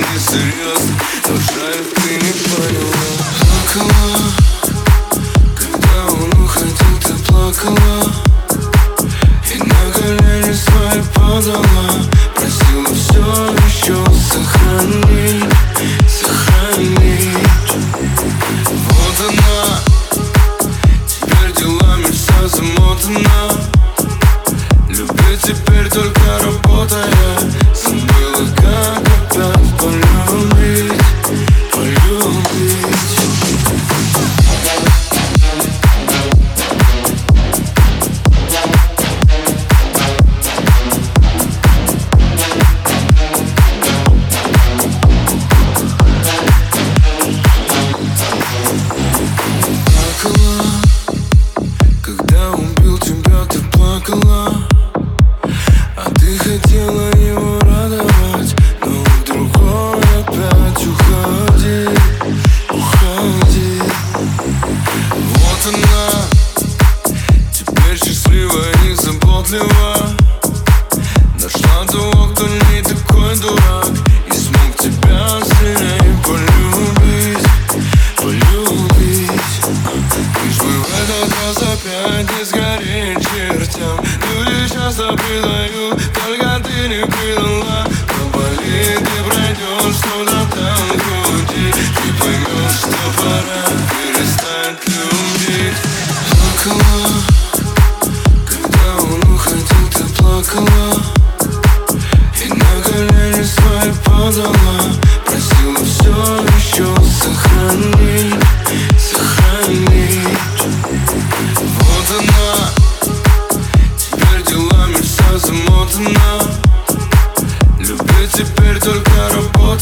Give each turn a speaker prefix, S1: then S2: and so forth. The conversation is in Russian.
S1: не серьезно, но жаль, ты не поняла. Плакала, когда он уходил, ты плакала, и на колени свои падала, просила все еще сохранить, сохранить. Вот она, теперь делами вся замотана, любит теперь только работая, забыла, как опять полюбить, полюбить. Плакала, когда убил тебя, ты плакала, а ты хотела его радовать, но в другой опять уходи, уходи. Вот она, теперь счастливая и заботлива, нашла того, кто не такой дурак и смог тебя сильнее полюбить, полюбить. Лишь бы в этот раз опять не сгореть чертям. Люди часто предают, только ты не предала. Поболит и пройдешь, что-то там в груди, и поймешь, что пора перестать любить. Плакала, когда он уходил, ты плакала, и на колени свои падала, просила все еще сохранить, сохранить. Вот она, теперь делами вся замотана, любит теперь только работая.